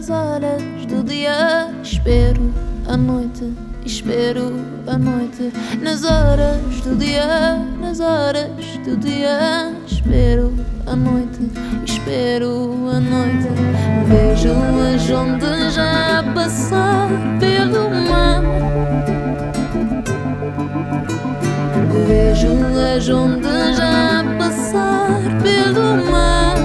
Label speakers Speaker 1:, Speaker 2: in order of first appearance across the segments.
Speaker 1: nas horas do dia espero a noite, espero a noite. Nas horas do dia, nas horas do dia espero a noite, espero a noite. Vejo as ondas já passar pelo mar, vejo as ondas já passar pelo mar.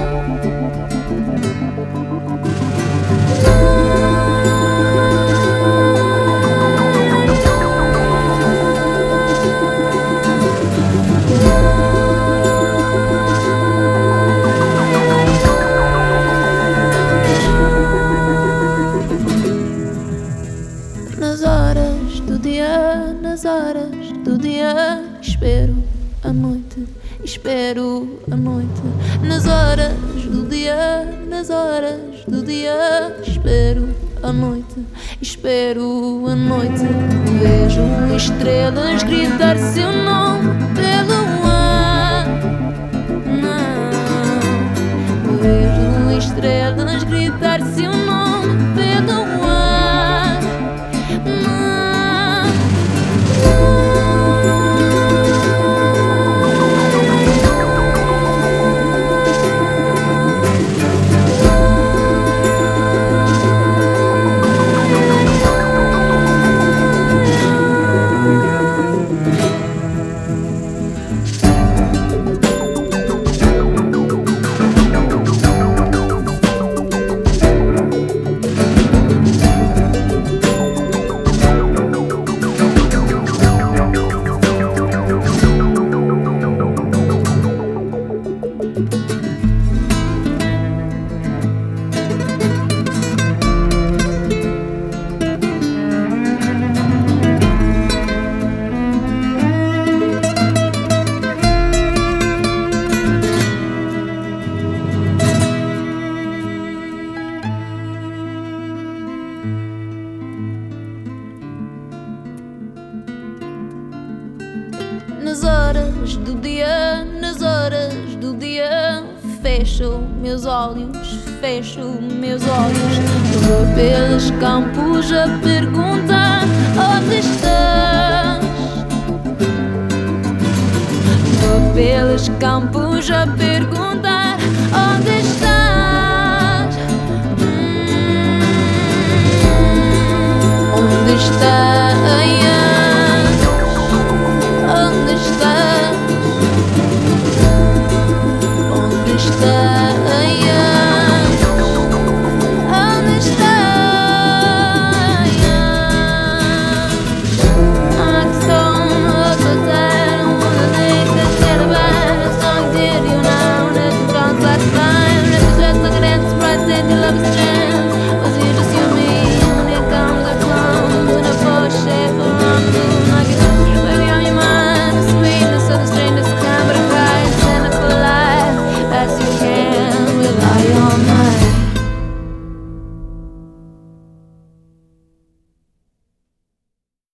Speaker 1: Nas horas do dia, nas horas do dia espero a noite, espero a noite. Nas horas do dia, nas horas do dia espero a noite, espero a noite. Vejo estrelas gritar seu nome pelo ar. Não, vejo estrelas gritar seu nome pelo ar. Nas horas do dia, nas horas do dia fecho meus olhos, fecho meus olhos. Vou pelos campos a perguntar onde estás. Vou pelos campos a perguntar